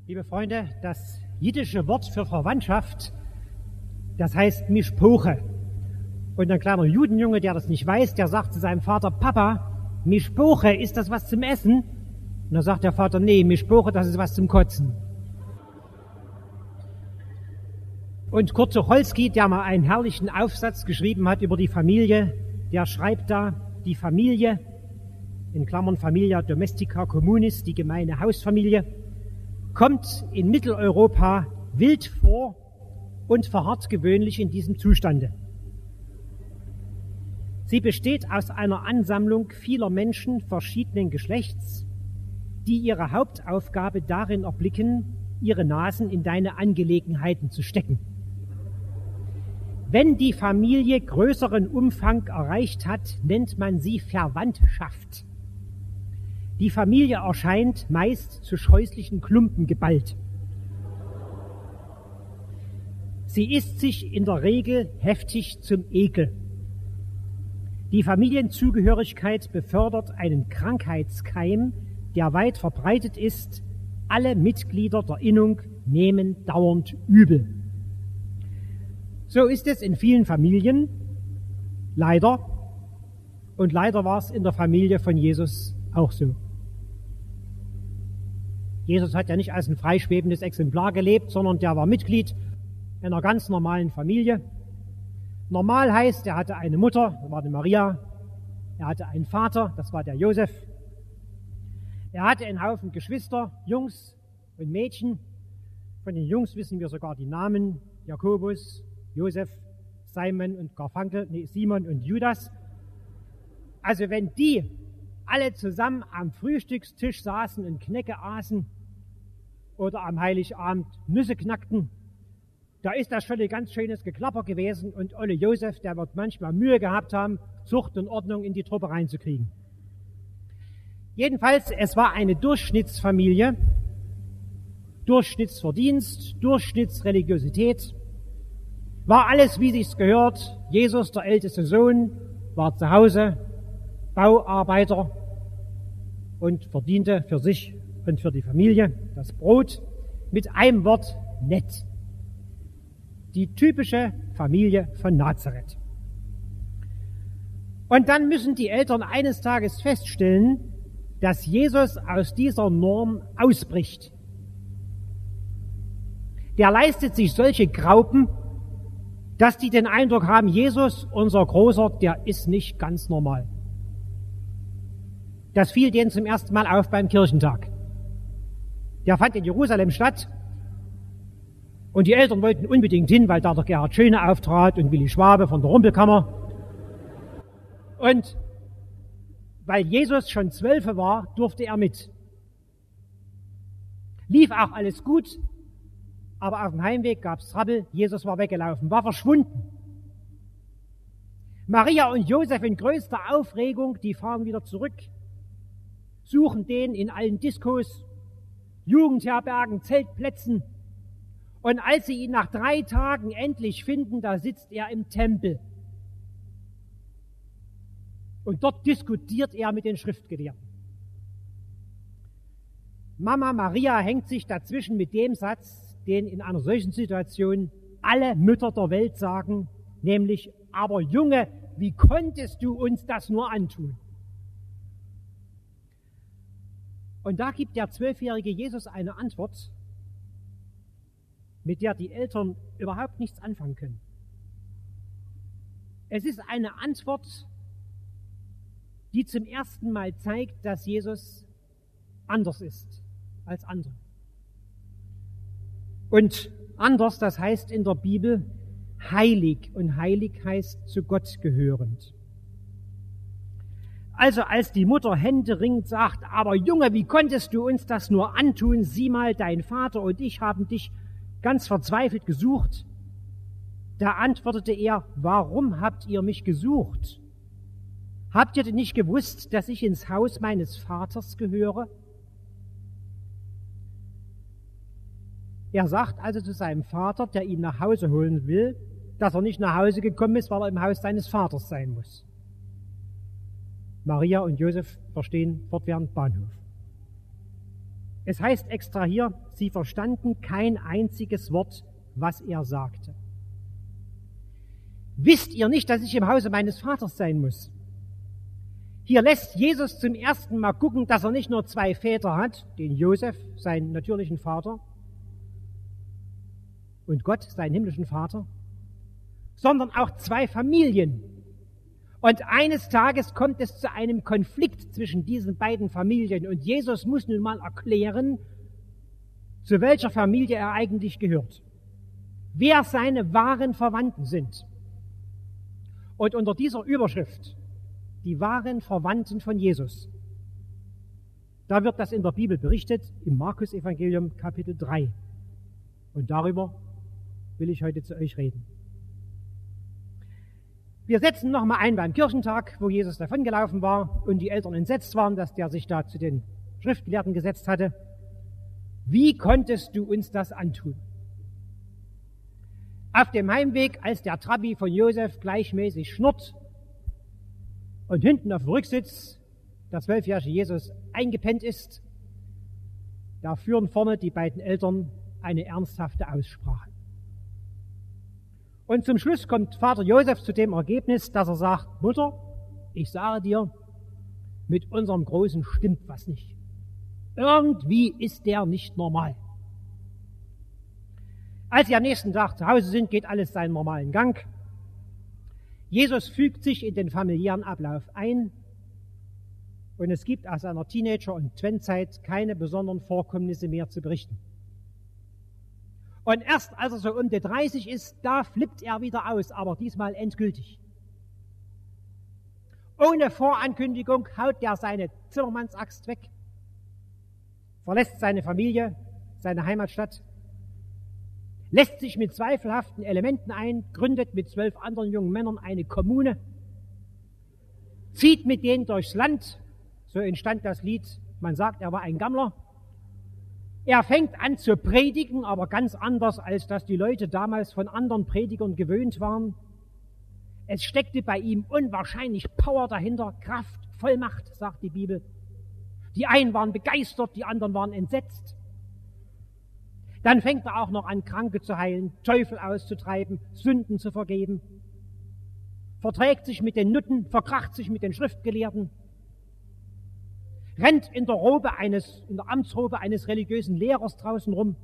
Liebe Freunde, das jiddische Wort für Verwandtschaft, das heißt Mishpoche. Und ein kleiner Judenjunge, der das nicht weiß, der sagt zu seinem Vater: Papa, Mishpoche, ist das was zum Essen? Und dann sagt der Vater: Nee, Mishpoche, das ist was zum Kotzen. Und Kurt Tucholsky, der mal einen herrlichen Aufsatz geschrieben hat über die Familie, der schreibt da: Die Familie, in Klammern Familia Domestica Communis, die gemeine Hausfamilie, kommt in Mitteleuropa wild vor und verharrt gewöhnlich in diesem Zustande. Sie besteht aus einer Ansammlung vieler Menschen verschiedenen Geschlechts, die ihre Hauptaufgabe darin erblicken, ihre Nasen in deine Angelegenheiten zu stecken. Wenn die Familie größeren Umfang erreicht hat, nennt man sie Verwandtschaft. Die Familie erscheint meist zu scheußlichen Klumpen geballt. Sie ist sich in der Regel heftig zum Ekel. Die Familienzugehörigkeit befördert einen Krankheitskeim, der weit verbreitet ist. Alle Mitglieder der Innung nehmen dauernd übel. So ist es in vielen Familien, leider. Und leider war es in der Familie von Jesus auch so. Jesus hat ja nicht als ein freischwebendes Exemplar gelebt, sondern der war Mitglied einer ganz normalen Familie. Normal heißt, er hatte eine Mutter, das war die Maria. Er hatte einen Vater, das war der Josef. Er hatte einen Haufen Geschwister, Jungs und Mädchen. Von den Jungs wissen wir sogar die Namen: Jakobus, Josef, Simon und Judas. Also wenn die alle zusammen am Frühstückstisch saßen und Knecke aßen oder am Heiligabend Nüsse knackten, da ist das schon ein ganz schönes Geklapper gewesen, und Olle Josef, der wird manchmal Mühe gehabt haben, Zucht und Ordnung in die Truppe reinzukriegen. Jedenfalls, es war eine Durchschnittsfamilie, Durchschnittsverdienst, Durchschnittsreligiosität, war alles, wie sich's gehört. Jesus, der älteste Sohn, war zu Hause Bauarbeiter und verdiente für sich und für die Familie das Brot. Mit einem Wort: nett. Die typische Familie von Nazareth. Und dann müssen die Eltern eines Tages feststellen, dass Jesus aus dieser Norm ausbricht. Der leistet sich solche Graupen, dass die den Eindruck haben, Jesus, unser Großer, der ist nicht ganz normal. Das fiel denen zum ersten Mal auf beim Kirchentag. Der fand in Jerusalem statt. Und die Eltern wollten unbedingt hin, weil da der Gerhard Schöne auftrat und Willi Schwabe von der Rumpelkammer. Und weil Jesus schon 12 war, durfte er mit. Lief auch alles gut, aber auf dem Heimweg gab's Trouble. Jesus war weggelaufen, war verschwunden. Maria und Josef in größter Aufregung, die fahren wieder zurück, suchen den in allen Diskos, Jugendherbergen, Zeltplätzen. Und als sie ihn nach 3 Tagen endlich finden, da sitzt er im Tempel. Und dort diskutiert er mit den Schriftgelehrten. Mama Maria hängt sich dazwischen mit dem Satz, den in einer solchen Situation alle Mütter der Welt sagen, nämlich: Aber Junge, wie konntest du uns das nur antun? Und da gibt der 12-jährige Jesus eine Antwort, mit der die Eltern überhaupt nichts anfangen können. Es ist eine Antwort, die zum ersten Mal zeigt, dass Jesus anders ist als andere. Und anders, das heißt in der Bibel heilig, und heilig heißt zu Gott gehörend. Also als die Mutter händeringend sagt: Aber Junge, wie konntest du uns das nur antun? Sieh mal, dein Vater und ich haben dich ganz verzweifelt gesucht. Da antwortete er: Warum habt ihr mich gesucht? Habt ihr denn nicht gewusst, dass ich ins Haus meines Vaters gehöre? Er sagt also zu seinem Vater, der ihn nach Hause holen will, dass er nicht nach Hause gekommen ist, weil er im Haus seines Vaters sein muss. Maria und Josef verstehen fortwährend Bahnhof. Es heißt extra hier, sie verstanden kein einziges Wort, was er sagte. Wisst ihr nicht, dass ich im Hause meines Vaters sein muss? Hier lässt Jesus zum ersten Mal gucken, dass er nicht nur zwei Väter hat, den Josef, seinen natürlichen Vater, und Gott, seinen himmlischen Vater, sondern auch zwei Familien. Und eines Tages kommt es zu einem Konflikt zwischen diesen beiden Familien. Und Jesus muss nun mal erklären, zu welcher Familie er eigentlich gehört, wer seine wahren Verwandten sind. Und unter dieser Überschrift, die wahren Verwandten von Jesus, da wird das in der Bibel berichtet, im Markus-Evangelium Kapitel 3. Und darüber will ich heute zu euch reden. Wir setzen nochmal ein beim Kirchentag, wo Jesus davongelaufen war und die Eltern entsetzt waren, dass der sich da zu den Schriftgelehrten gesetzt hatte. Wie konntest du uns das antun? Auf dem Heimweg, als der Trabi von Josef gleichmäßig schnurrt und hinten auf dem Rücksitz der 12-jährige Jesus eingepennt ist, da führen vorne die beiden Eltern eine ernsthafte Aussprache. Und zum Schluss kommt Vater Josef zu dem Ergebnis, dass er sagt, Mutter, ich sage dir, mit unserem Großen stimmt was nicht. Irgendwie ist der nicht normal. Als sie am nächsten Tag zu Hause sind, geht alles seinen normalen Gang. Jesus fügt sich in den familiären Ablauf ein und es gibt aus seiner Teenager- und Twendzeit keine besonderen Vorkommnisse mehr zu berichten. Und erst als er so um die 30 ist, da flippt er wieder aus, aber diesmal endgültig. Ohne Vorankündigung haut er seine Zimmermannsaxt weg, verlässt seine Familie, seine Heimatstadt, lässt sich mit zweifelhaften Elementen ein, gründet mit 12 anderen jungen Männern eine Kommune, zieht mit denen durchs Land, so entstand das Lied, man sagt, er war ein Gammler. Er fängt an zu predigen, aber ganz anders, als das die Leute damals von anderen Predigern gewöhnt waren. Es steckte bei ihm unwahrscheinlich Power dahinter, Kraft, Vollmacht, sagt die Bibel. Die einen waren begeistert, die anderen waren entsetzt. Dann fängt er auch noch an, Kranke zu heilen, Teufel auszutreiben, Sünden zu vergeben. Verträgt sich mit den Nutten, verkracht sich mit den Schriftgelehrten. Rennt in der Amtsrobe eines religiösen Lehrers draußen rum,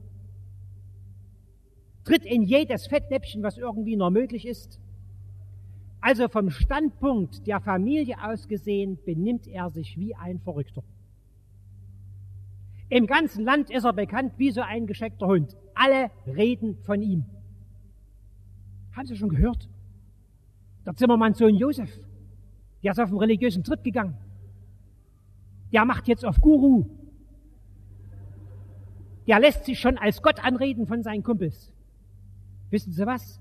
tritt in jedes Fettnäpfchen, was irgendwie noch möglich ist. Also vom Standpunkt der Familie aus gesehen, benimmt er sich wie ein Verrückter. Im ganzen Land ist er bekannt wie so ein gescheckter Hund. Alle reden von ihm. Haben Sie schon gehört? Der Zimmermannssohn Josef, der ist auf einen religiösen Trip gegangen. Der macht jetzt auf Guru. Der lässt sich schon als Gott anreden von seinen Kumpels. Wissen Sie was?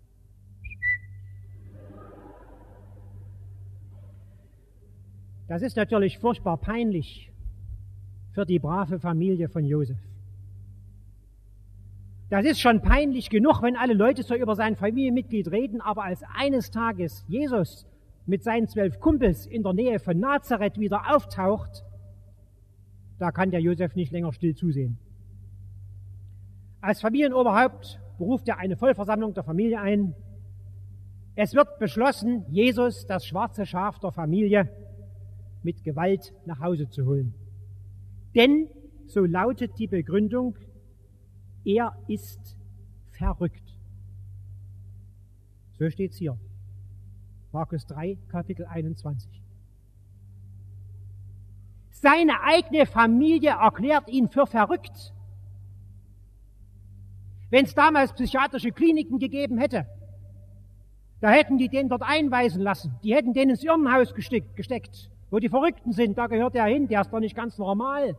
Das ist natürlich furchtbar peinlich für die brave Familie von Josef. Das ist schon peinlich genug, wenn alle Leute so über sein Familienmitglied reden, aber als eines Tages Jesus mit seinen 12 Kumpels in der Nähe von Nazareth wieder auftaucht, da kann der Josef nicht länger still zusehen. Als Familienoberhaupt beruft er eine Vollversammlung der Familie ein. Es wird beschlossen, Jesus, das schwarze Schaf der Familie, mit Gewalt nach Hause zu holen. Denn, so lautet die Begründung, er ist verrückt. So steht es hier. Markus 3, Kapitel 21. Seine eigene Familie erklärt ihn für verrückt. Wenn es damals psychiatrische Kliniken gegeben hätte, da hätten die den dort einweisen lassen. Die hätten den ins Irrenhaus gesteckt. Wo die Verrückten sind, da gehört er hin, der ist doch nicht ganz normal.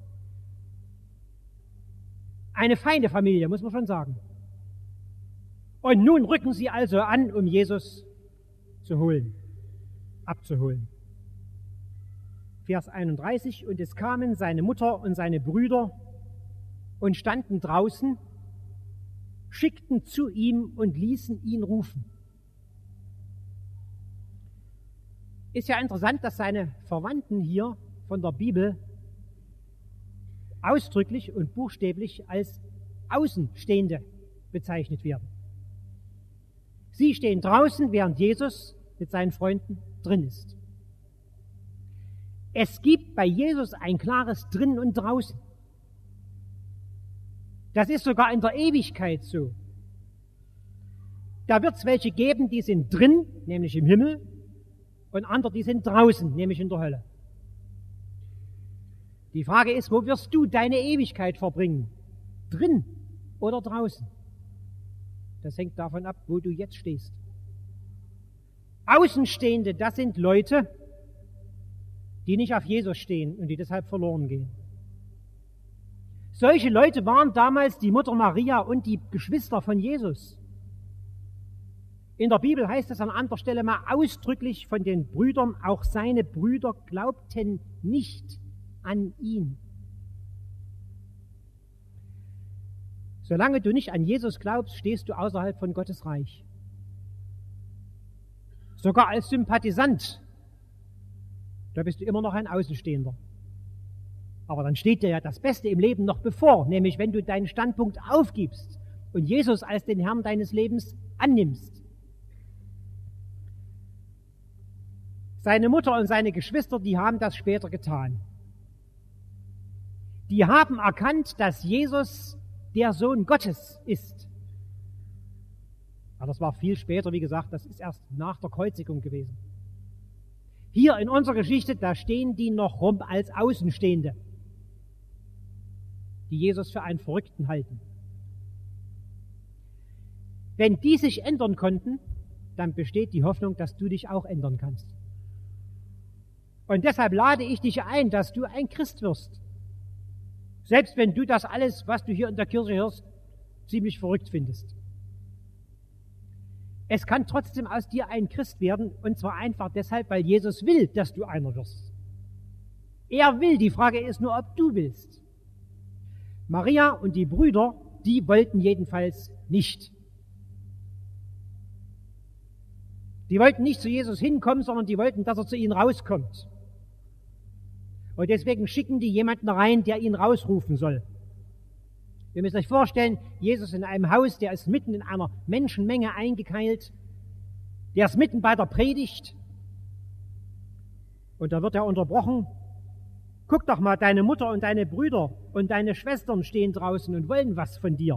Eine feine Familie, muss man schon sagen. Und nun rücken sie also an, um Jesus zu holen, abzuholen. Vers 31, und es kamen seine Mutter und seine Brüder und standen draußen, schickten zu ihm und ließen ihn rufen. Ist ja interessant, dass seine Verwandten hier von der Bibel ausdrücklich und buchstäblich als Außenstehende bezeichnet werden. Sie stehen draußen, während Jesus mit seinen Freunden drin ist. Es gibt bei Jesus ein klares Drinnen und Draußen. Das ist sogar in der Ewigkeit so. Da wird es welche geben, die sind drin, nämlich im Himmel, und andere, die sind draußen, nämlich in der Hölle. Die Frage ist, wo wirst du deine Ewigkeit verbringen? Drin oder draußen? Das hängt davon ab, wo du jetzt stehst. Außenstehende, das sind Leute, die nicht auf Jesus stehen und die deshalb verloren gehen. Solche Leute waren damals die Mutter Maria und die Geschwister von Jesus. In der Bibel heißt es an anderer Stelle mal ausdrücklich von den Brüdern, auch seine Brüder glaubten nicht an ihn. Solange du nicht an Jesus glaubst, stehst du außerhalb von Gottes Reich. Sogar als Sympathisant, da bist du immer noch ein Außenstehender. Aber dann steht dir ja das Beste im Leben noch bevor, nämlich wenn du deinen Standpunkt aufgibst und Jesus als den Herrn deines Lebens annimmst. Seine Mutter und seine Geschwister, die haben das später getan. Die haben erkannt, dass Jesus der Sohn Gottes ist. Aber das war viel später, wie gesagt, das ist erst nach der Kreuzigung gewesen. Hier in unserer Geschichte, da stehen die noch rum als Außenstehende, die Jesus für einen Verrückten halten. Wenn die sich ändern konnten, dann besteht die Hoffnung, dass du dich auch ändern kannst. Und deshalb lade ich dich ein, dass du ein Christ wirst. Selbst wenn du das alles, was du hier in der Kirche hörst, ziemlich verrückt findest. Es kann trotzdem aus dir ein Christ werden, und zwar einfach deshalb, weil Jesus will, dass du einer wirst. Er will, die Frage ist nur, ob du willst. Maria und die Brüder, die wollten jedenfalls nicht. Die wollten nicht zu Jesus hinkommen, sondern die wollten, dass er zu ihnen rauskommt. Und deswegen schicken die jemanden rein, der ihn rausrufen soll. Ihr müsst euch vorstellen, Jesus in einem Haus, der ist mitten in einer Menschenmenge eingekeilt, der ist mitten bei der Predigt und da wird er unterbrochen. Guck doch mal, deine Mutter und deine Brüder und deine Schwestern stehen draußen und wollen was von dir.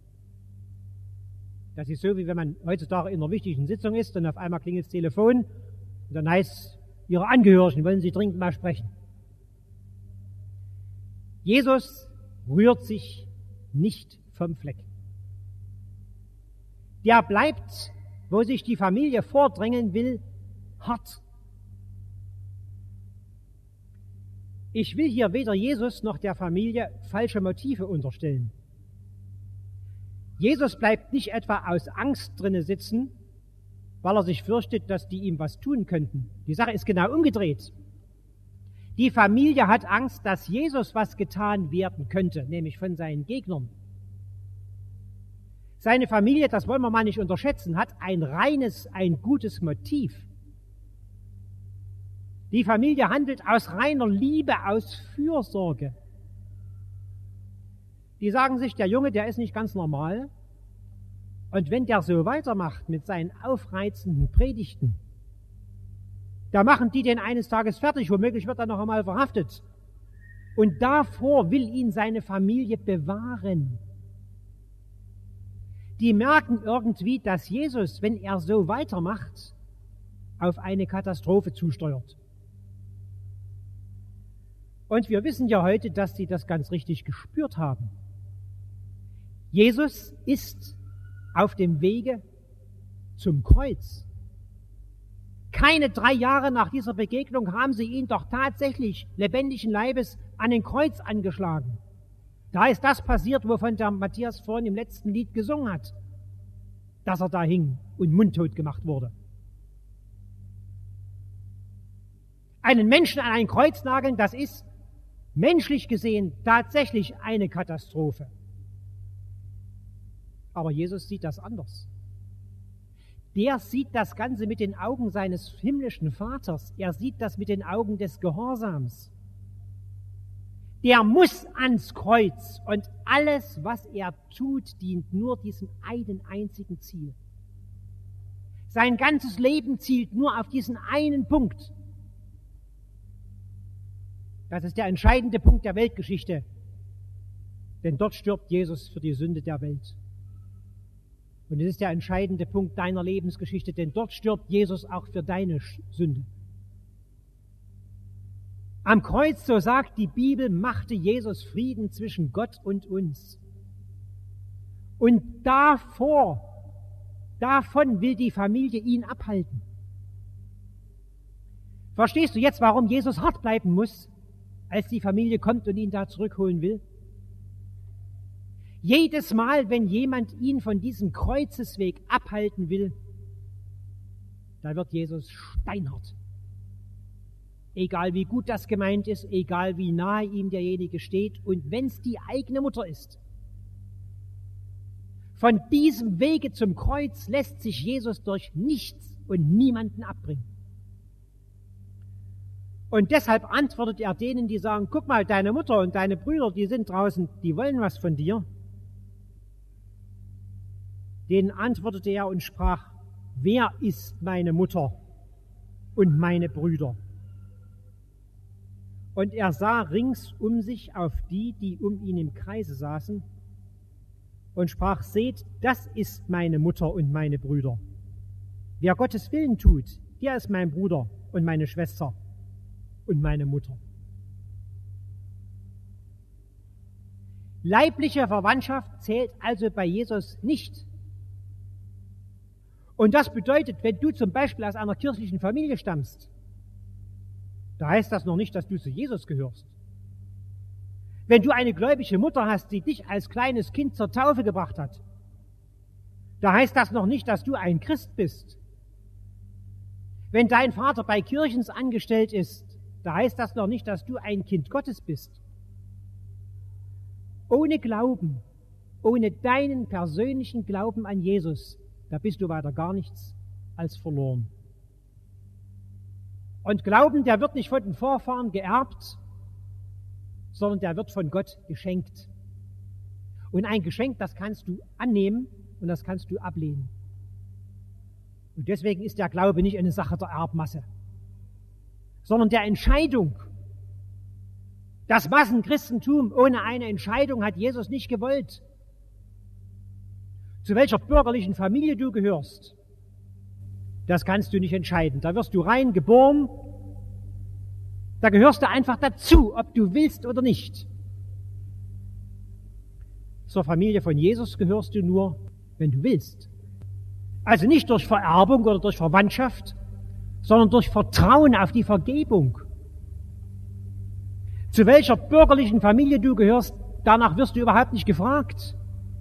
Das ist so, wie wenn man heutzutage in einer wichtigen Sitzung ist und auf einmal klingelt das Telefon und dann heißt, Ihre Angehörigen wollen Sie dringend mal sprechen. Jesus rührt sich nicht vom Fleck. Der bleibt, wo sich die Familie vordrängeln will, hart. Ich will hier weder Jesus noch der Familie falsche Motive unterstellen. Jesus bleibt nicht etwa aus Angst drinne sitzen, weil er sich fürchtet, dass die ihm was tun könnten. Die Sache ist genau umgedreht. Die Familie hat Angst, dass Jesus was getan werden könnte, nämlich von seinen Gegnern. Seine Familie, das wollen wir mal nicht unterschätzen, hat ein reines, ein gutes Motiv. Die Familie handelt aus reiner Liebe, aus Fürsorge. Die sagen sich, der Junge, der ist nicht ganz normal. Und wenn der so weitermacht mit seinen aufreizenden Predigten, da machen die den eines Tages fertig, womöglich wird er noch einmal verhaftet. Und davor will ihn seine Familie bewahren. Die merken irgendwie, dass Jesus, wenn er so weitermacht, auf eine Katastrophe zusteuert. Und wir wissen ja heute, dass sie das ganz richtig gespürt haben. Jesus ist auf dem Wege zum Kreuz. Keine 3 Jahre nach dieser Begegnung haben sie ihn doch tatsächlich lebendigen Leibes an den Kreuz angeschlagen. Da ist das passiert, wovon der Matthias vorhin im letzten Lied gesungen hat, dass er da hing und mundtot gemacht wurde. Einen Menschen an ein Kreuz nageln, das ist menschlich gesehen tatsächlich eine Katastrophe. Aber Jesus sieht das anders. Der sieht das Ganze mit den Augen seines himmlischen Vaters. Er sieht das mit den Augen des Gehorsams. der muss ans Kreuz. Und alles, was er tut, dient nur diesem einen einzigen Ziel. Sein ganzes Leben zielt nur auf diesen einen Punkt. Das ist der entscheidende Punkt der Weltgeschichte. Denn dort stirbt Jesus für die Sünde der Welt. Und es ist der entscheidende Punkt deiner Lebensgeschichte, denn dort stirbt Jesus auch für deine Sünde. Am Kreuz, so sagt die Bibel, machte Jesus Frieden zwischen Gott und uns. Und davon will die Familie ihn abhalten. Verstehst du jetzt, warum Jesus hart bleiben muss, als die Familie kommt und ihn da zurückholen will? Jedes Mal, wenn jemand ihn von diesem Kreuzesweg abhalten will, da wird Jesus steinhart. Egal wie gut das gemeint ist, egal wie nahe ihm derjenige steht und wenn es die eigene Mutter ist. Von diesem Wege zum Kreuz lässt sich Jesus durch nichts und niemanden abbringen. Und deshalb antwortet er denen, die sagen, guck mal, deine Mutter und deine Brüder, die sind draußen, die wollen was von dir. Denen antwortete er und sprach, wer ist meine Mutter und meine Brüder? Und er sah rings um sich auf die, die um ihn im Kreise saßen, und sprach, seht, das ist meine Mutter und meine Brüder. Wer Gottes Willen tut, der ist mein Bruder und meine Schwester und meine Mutter. Leibliche Verwandtschaft zählt also bei Jesus nicht. Und das bedeutet, wenn du zum Beispiel aus einer kirchlichen Familie stammst, da heißt das noch nicht, dass du zu Jesus gehörst. Wenn du eine gläubige Mutter hast, die dich als kleines Kind zur Taufe gebracht hat, da heißt das noch nicht, dass du ein Christ bist. Wenn dein Vater bei Kirchens angestellt ist, da heißt das noch nicht, dass du ein Kind Gottes bist. Ohne Glauben, ohne deinen persönlichen Glauben an Jesus, da bist du weiter gar nichts als verloren. Und Glauben, der wird nicht von den Vorfahren geerbt, sondern der wird von Gott geschenkt. Und ein Geschenk, das kannst du annehmen und das kannst du ablehnen. Und deswegen ist der Glaube nicht eine Sache der Erbmasse, sondern der Entscheidung. Das Massenchristentum ohne eine Entscheidung hat Jesus nicht gewollt. Zu welcher bürgerlichen Familie du gehörst, das kannst du nicht entscheiden. Da wirst du rein geboren, da gehörst du einfach dazu, ob du willst oder nicht. Zur Familie von Jesus gehörst du nur, wenn du willst. Also nicht durch Vererbung oder durch Verwandtschaft, sondern durch Vertrauen auf die Vergebung. Zu welcher bürgerlichen Familie du gehörst, danach wirst du überhaupt nicht gefragt.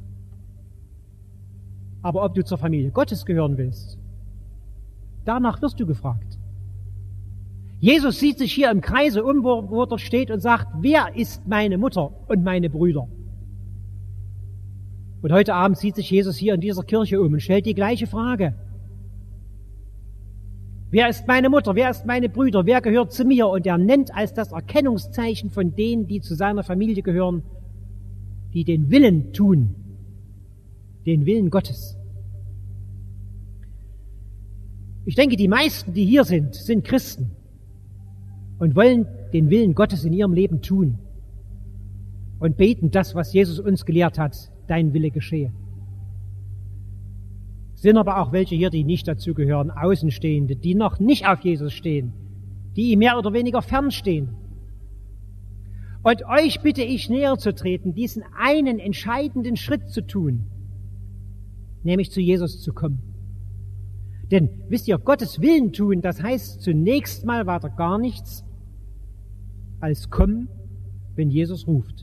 Aber ob du zur Familie Gottes gehören willst, danach wirst du gefragt. Jesus sieht sich hier im Kreise um, wo er dort steht und sagt, wer ist meine Mutter und meine Brüder? Und heute Abend sieht sich Jesus hier in dieser Kirche um und stellt die gleiche Frage. Wer ist meine Mutter? Wer ist meine Brüder? Wer gehört zu mir? Und er nennt als das Erkennungszeichen von denen, die zu seiner Familie gehören, die den Willen tun, den Willen Gottes. Ich denke, die meisten, die hier sind Christen und wollen den Willen Gottes in ihrem Leben tun und beten das, was Jesus uns gelehrt hat, dein Wille geschehe. Es sind aber auch welche hier, die nicht dazu gehören, Außenstehende, die noch nicht auf Jesus stehen, die ihm mehr oder weniger fernstehen. Und euch bitte ich näher zu treten, diesen einen entscheidenden Schritt zu tun, nämlich zu Jesus zu kommen. Denn, wisst ihr, Gottes Willen tun, das heißt zunächst mal weiter gar nichts als kommen, wenn Jesus ruft.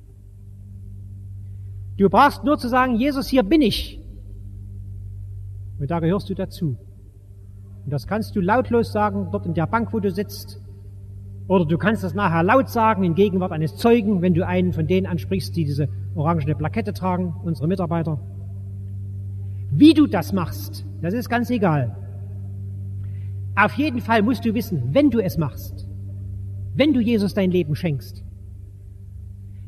Du brauchst nur zu sagen, Jesus, hier bin ich. Und da gehörst du dazu. Und das kannst du lautlos sagen, dort in der Bank, wo du sitzt. Oder du kannst das nachher laut sagen, in Gegenwart eines Zeugen, wenn du einen von denen ansprichst, die diese orangene Plakette tragen, unsere Mitarbeiter. Wie du das machst, das ist ganz egal. Auf jeden Fall musst du wissen, wenn du es machst, wenn du Jesus dein Leben schenkst,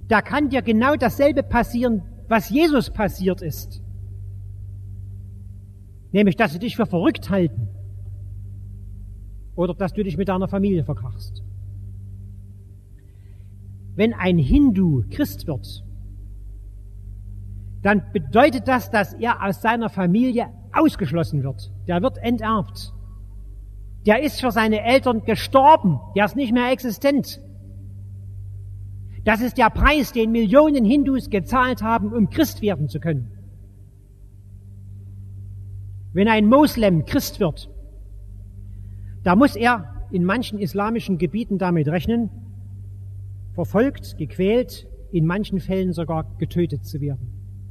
da kann dir genau dasselbe passieren, was Jesus passiert ist. Nämlich, dass sie dich für verrückt halten oder dass du dich mit deiner Familie verkrachst. Wenn ein Hindu Christ wird, dann bedeutet das, dass er aus seiner Familie ausgeschlossen wird. Der wird enterbt. Der ist für seine Eltern gestorben. Der ist nicht mehr existent. Das ist der Preis, den Millionen Hindus gezahlt haben, um Christ werden zu können. Wenn ein Moslem Christ wird, da muss er in manchen islamischen Gebieten damit rechnen, verfolgt, gequält, in manchen Fällen sogar getötet zu werden.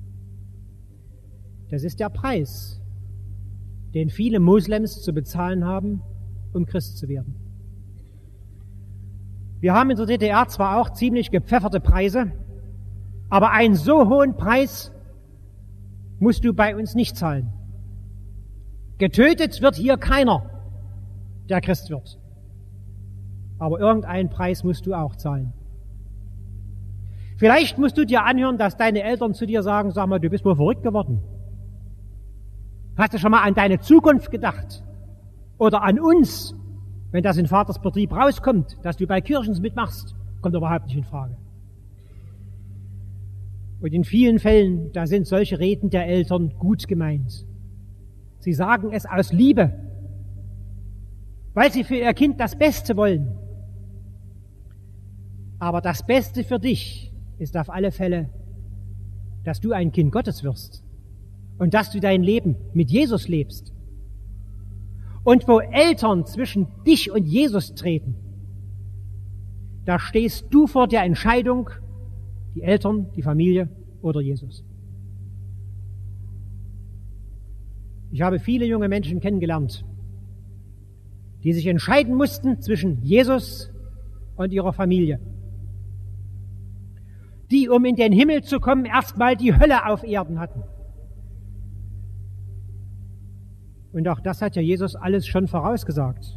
Das ist der Preis, den viele Moslems zu bezahlen haben, um Christ zu werden. Wir haben in der DDR zwar auch ziemlich gepfefferte Preise, aber einen so hohen Preis musst du bei uns nicht zahlen. Getötet wird hier keiner, der Christ wird. Aber irgendeinen Preis musst du auch zahlen. Vielleicht musst du dir anhören, dass deine Eltern zu dir sagen, sag mal, du bist wohl verrückt geworden. Hast du schon mal an deine Zukunft gedacht? Oder an uns, wenn das in Vaters Betrieb rauskommt, dass du bei Kirchens mitmachst? Kommt überhaupt nicht in Frage. Und in vielen Fällen, da sind solche Reden der Eltern gut gemeint. Sie sagen es aus Liebe, weil sie für ihr Kind das Beste wollen. Aber das Beste für dich ist auf alle Fälle, dass du ein Kind Gottes wirst und dass du dein Leben mit Jesus lebst. Und wo Eltern zwischen dich und Jesus treten, da stehst du vor der Entscheidung, die Eltern, die Familie oder Jesus. Ich habe viele junge Menschen kennengelernt, die sich entscheiden mussten zwischen Jesus und ihrer Familie, die, um in den Himmel zu kommen, erstmal die Hölle auf Erden hatten. Und auch das hat ja Jesus alles schon vorausgesagt.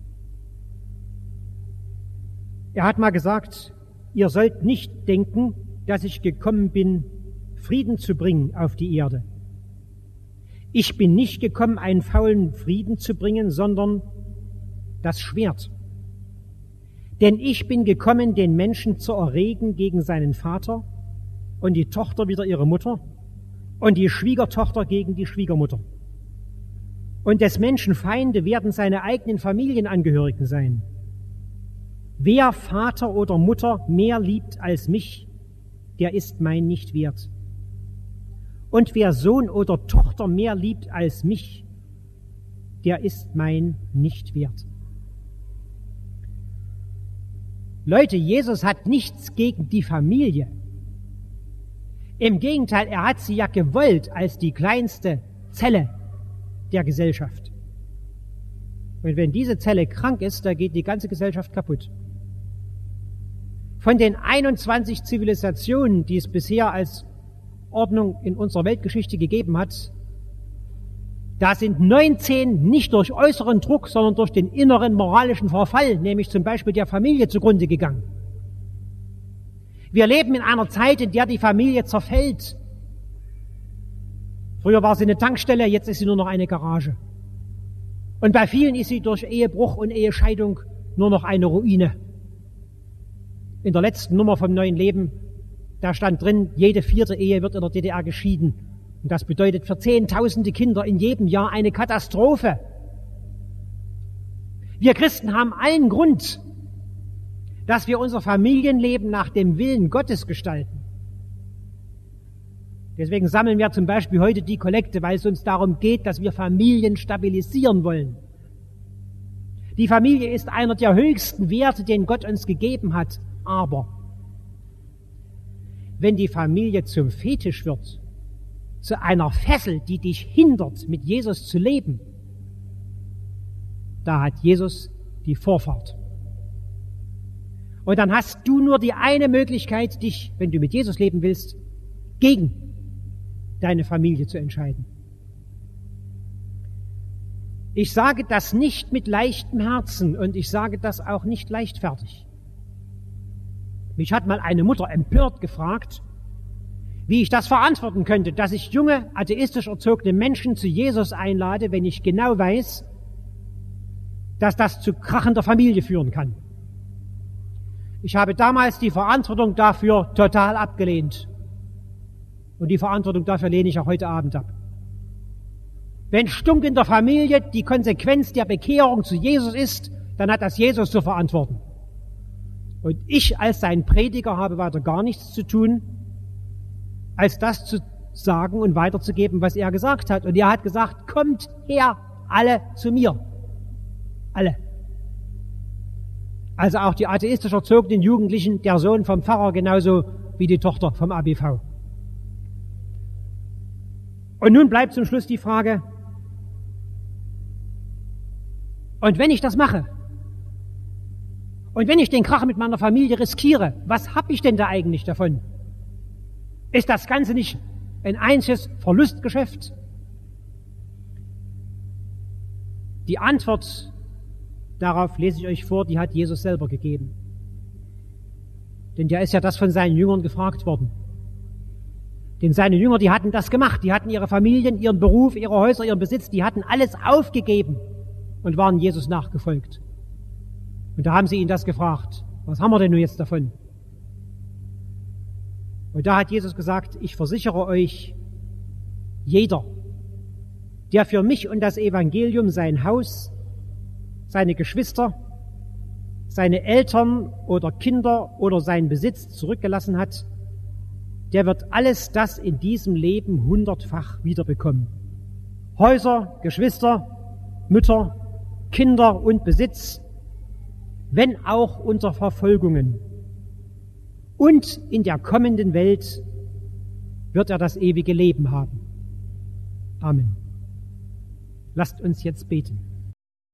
Er hat mal gesagt, ihr sollt nicht denken, dass ich gekommen bin, Frieden zu bringen auf die Erde. Ich bin nicht gekommen, einen faulen Frieden zu bringen, sondern das Schwert. Denn ich bin gekommen, den Menschen zu erregen gegen seinen Vater und die Tochter wider ihre Mutter und die Schwiegertochter gegen die Schwiegermutter. Und des Menschen Feinde werden seine eigenen Familienangehörigen sein. Wer Vater oder Mutter mehr liebt als mich, der ist mein nicht wert. Und wer Sohn oder Tochter mehr liebt als mich, der ist mein nicht wert. Leute, Jesus hat nichts gegen die Familie. Im Gegenteil, er hat sie ja gewollt als die kleinste Zelle der Gesellschaft. Und wenn diese Zelle krank ist, da geht die ganze Gesellschaft kaputt. Von den 21 Zivilisationen, die es bisher als Ordnung in unserer Weltgeschichte gegeben hat, da sind 19 nicht durch äußeren Druck, sondern durch den inneren moralischen Verfall, nämlich zum Beispiel der Familie, zugrunde gegangen. Wir leben in einer Zeit, in der die Familie zerfällt. Früher war sie eine Tankstelle, jetzt ist sie nur noch eine Garage. Und bei vielen ist sie durch Ehebruch und Ehescheidung nur noch eine Ruine. In der letzten Nummer vom Neuen Leben, da stand drin, jede 4. Ehe wird in der DDR geschieden. Und das bedeutet für Zehntausende Kinder in jedem Jahr eine Katastrophe. Wir Christen haben allen Grund, dass wir unser Familienleben nach dem Willen Gottes gestalten. Deswegen sammeln wir zum Beispiel heute die Kollekte, weil es uns darum geht, dass wir Familien stabilisieren wollen. Die Familie ist einer der höchsten Werte, den Gott uns gegeben hat. Aber wenn die Familie zum Fetisch wird, zu einer Fessel, die dich hindert, mit Jesus zu leben, da hat Jesus die Vorfahrt. Und dann hast du nur die eine Möglichkeit, dich, wenn du mit Jesus leben willst, gegen deine Familie zu entscheiden. Ich sage das nicht mit leichtem Herzen und ich sage das auch nicht leichtfertig. Mich hat mal eine Mutter empört gefragt, wie ich das verantworten könnte, dass ich junge, atheistisch erzogene Menschen zu Jesus einlade, wenn ich genau weiß, dass das zu krachender Familie führen kann. Ich habe damals die Verantwortung dafür total abgelehnt. Und die Verantwortung dafür lehne ich auch heute Abend ab. Wenn Stunk in der Familie die Konsequenz der Bekehrung zu Jesus ist, dann hat das Jesus zu verantworten. Und ich als sein Prediger habe weiter gar nichts zu tun, als das zu sagen und weiterzugeben, was er gesagt hat. Und er hat gesagt, kommt her, alle zu mir. Alle. Also auch die atheistisch erzogenen Jugendlichen, der Sohn vom Pfarrer genauso wie die Tochter vom ABV. Und nun bleibt zum Schluss die Frage, und wenn ich das mache, und wenn ich den Krach mit meiner Familie riskiere, was habe ich denn da eigentlich davon? Ist das Ganze nicht ein einziges Verlustgeschäft? Die Antwort darauf lese ich euch vor, die hat Jesus selber gegeben. Denn der ist ja das von seinen Jüngern gefragt worden. Denn seine Jünger, die hatten das gemacht. Die hatten ihre Familien, ihren Beruf, ihre Häuser, ihren Besitz, die hatten alles aufgegeben und waren Jesus nachgefolgt. Und da haben sie ihn das gefragt. Was haben wir denn nun jetzt davon? Und da hat Jesus gesagt, ich versichere euch, jeder, der für mich und das Evangelium sein Haus, seine Geschwister, seine Eltern oder Kinder oder seinen Besitz zurückgelassen hat, der wird alles das in diesem Leben 100-fach wiederbekommen. Häuser, Geschwister, Mütter, Kinder und Besitz, wenn auch unter Verfolgungen. Und in der kommenden Welt wird er das ewige Leben haben. Amen. Lasst uns jetzt beten.